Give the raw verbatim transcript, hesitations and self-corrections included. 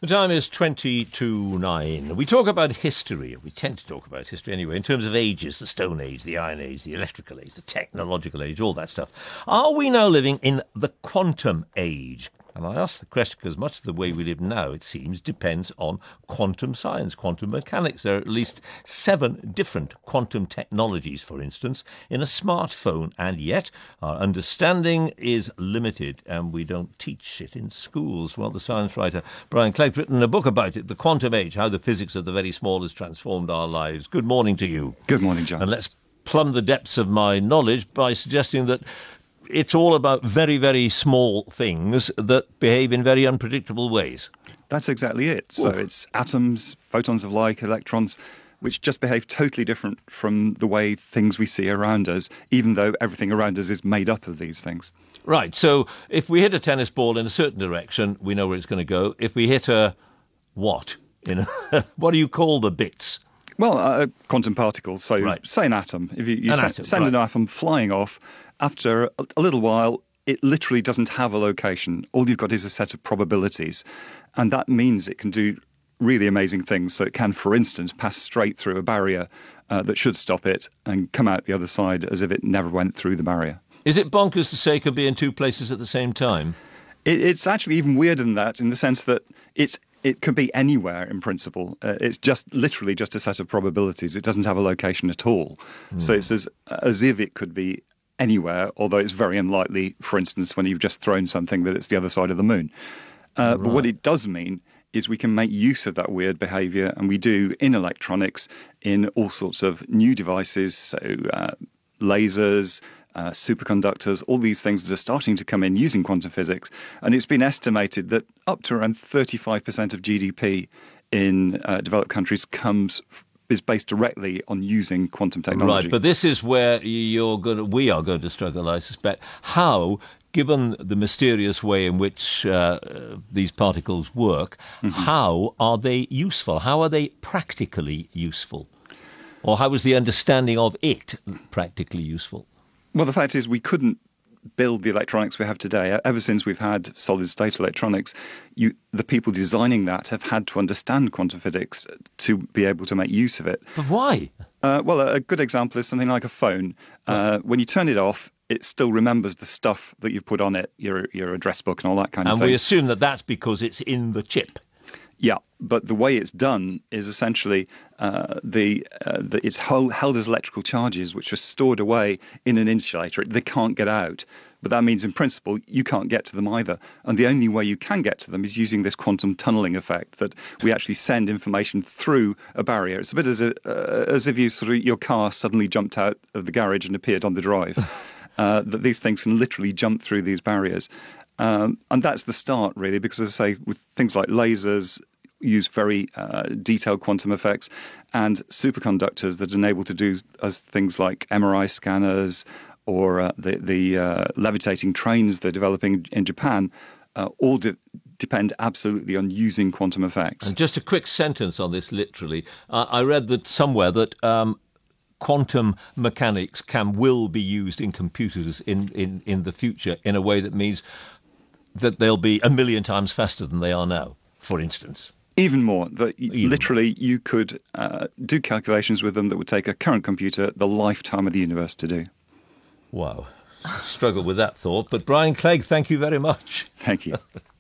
The time is twenty to nine. We talk about history, we tend to talk about history anyway, in terms of ages, the Stone Age, the Iron Age, the Electrical Age, the Technological Age, all that stuff. Are we now living in the Quantum Age? And I ask the question because much of the way we live now, it seems, depends on quantum science, quantum mechanics. There are at least seven different quantum technologies, for instance, in a smartphone. And yet our understanding is limited and we don't teach it in schools. Well, the science writer Brian Clegg's written a book about it, The Quantum Age, How the Physics of the Very Small has Transformed Our Lives. Good morning to you. Good morning, John. And let's plumb the depths of my knowledge by suggesting that it's all about very, very small things that behave in very unpredictable ways. That's exactly it. So Oof. It's atoms, photons of light, electrons, which just behave totally different from the way things we see around us, even though everything around us is made up of these things. Right. So if we hit a tennis ball in a certain direction, we know where it's going to go. If we hit a what? In a, what do you call the bits? Well, a quantum particle. So Right. say an atom. If you, you An se- atom, send an right. atom flying off, after a, a little while, it literally doesn't have a location. All you've got is a set of probabilities. And that means it can do really amazing things. So it can, for instance, pass straight through a barrier uh, that should stop it and come out the other side as if it never went through the barrier. Is it bonkers to say it could be in two places at the same time? It, it's actually even weirder than that in the sense that it's it could be anywhere in principle. Uh, it's just literally just a set of probabilities. It doesn't have a location at all. Mm. So it's as, as if it could be anywhere, although it's very unlikely, for instance, when you've just thrown something that it's the other side of the moon. Uh, right. But what it does mean is we can make use of that weird behaviour, and we do in electronics in all sorts of new devices, so uh, lasers, uh, superconductors, all these things that are starting to come in using quantum physics. And it's been estimated that up to around thirty-five percent of G D P in uh, developed countries comes is based directly on using quantum technology. Right, but this is where you're going to, we are going to struggle, I suspect. How, given the mysterious way in which uh, these particles work, mm-hmm. how are they useful? How are they practically useful? Or how is the understanding of it practically useful? Well, the fact is we couldn't build the electronics we have today. Ever since we've had solid-state electronics, you, the people designing that have had to understand quantum physics to be able to make use of it. But why? Uh, well, a good example is something like a phone. Uh, when you turn it off, it still remembers the stuff that you've put on it, your your address book and all that kind and of thing. And we assume that that's because it's in the chip. Yeah, but the way it's done is essentially uh, the, uh, the it's held, held as electrical charges which are stored away in an insulator. They can't get out. But that means, in principle, you can't get to them either. And the only way you can get to them is using this quantum tunneling effect, that we actually send information through a barrier. It's a bit as, a, uh, as if you sort of your car suddenly jumped out of the garage and appeared on the drive. uh, that these things can literally jump through these barriers. Um, and that's the start, really, because, as I say, with things like lasers, use very uh, detailed quantum effects, and superconductors that enable to do as things like M R I scanners or uh, the, the uh, levitating trains they're developing in Japan, uh, all de- depend absolutely on using quantum effects. And just a quick sentence on this, literally. Uh, I read that somewhere that um, quantum mechanics can will be used in computers in, in, in the future in a way that means that they'll be a million times faster than they are now, for instance. Even more. That Even literally more. You could uh, do calculations with them that would take a current computer the lifetime of the universe to do. Wow. Struggle with that thought. But Brian Clegg, thank you very much. Thank you.